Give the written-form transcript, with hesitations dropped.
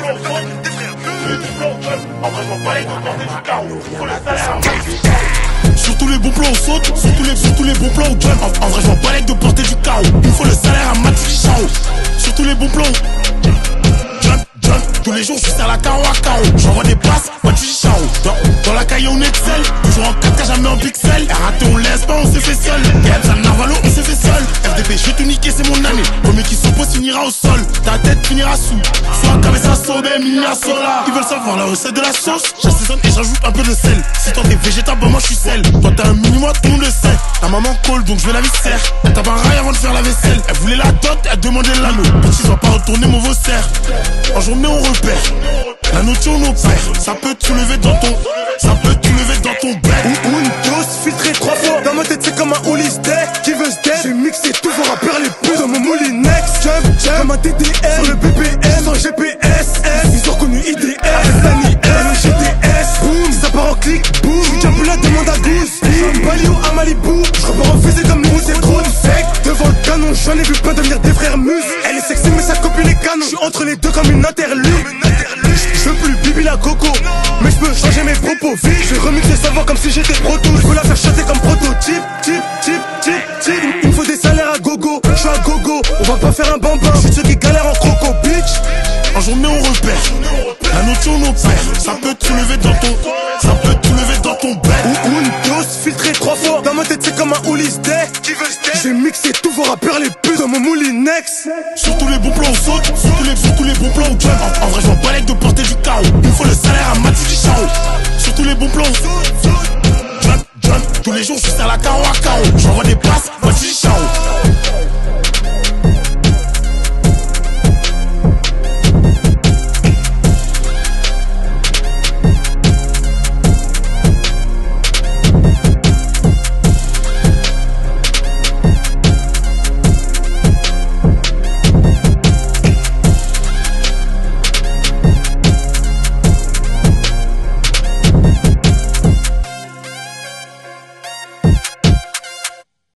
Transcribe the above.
Sur tous les bons plans on saute, sur tous les bons plans on jump. En vrai je m'en balèque de porter du chaos. Il me faut le salaire à Mathieu Chao. Sur tous les bons plans jump. Tous les jours je suis à la KO à KO. J'envoie des passes, Mathieu Chao. Dans la caille on excelle. Toujours en 4K jamais en pixel. RAT on laisse pas, on s'est fait seul. Gabs Narvalo on s'est fait seul. FDP je vais tout niquer c'est mon année. Premier qui s'oppose finira au sol. Ta tête finira sous. Soit cabeza sobe, minia sola. Ils veulent savoir la recette de la sauce. J'assaisonne et j'ajoute un peu de sel. Si toi t'es végétal, bah moi je suis sel. Toi t'as un mini moi tout le monde le sait. Ta maman colle donc je vais la viscère. Elle tape un rail avant de faire la vaisselle. Elle voulait la dot, elle demandait l'anneau. Petit dois pas retourner mon vaussaire. En journée on repère. La notion on opère. Ça peut te lever dans ton. Ça peut te lever dans ton bec. Ou une dose filtrée 3 fois. Dans ma tête c'est comme un holy steak. Qui veut se dead. J'ai mixé tous vos rappeurs les plus dans mon moulinex. Jump comme un TDM. Sur le BPM sans GPS. Ils ont reconnu IDR. Sani le GTS. Boum, ça part en clic. Boum, j'suis un peu la demande à Goose. J'suis un Bali ou à Malibu. J'repars en fusée comme nous. C'est trop de sec. Devant le canon, j'en ai vu pas devenir des frères muses. Elle est sexy mais sa copine est canon. J'suis entre les deux comme une interlude. Je veux plus Bibi la coco. Mais je peux changer mes propos vite. Je vais remixer sa voix comme si j'étais proto. Je veux la faire chanter comme prototype. Type. Il me faut des salaires à gogo. Je suis à gogo. On va pas faire un bambin. Je suis ceux qui galèrent en croco, bitch. En journée on repère. La notion on opère. Ça peut te lever dans ton. Ça peut te lever dans ton bec. Ou une dose filtrée 3 fois. Dans ma tête c'est comme un holy steak. J'ai mixé tous vos rappeurs les plus dans mon moulinex. Sur tous les bons plans on saute. Sur tous les bons plans on jump.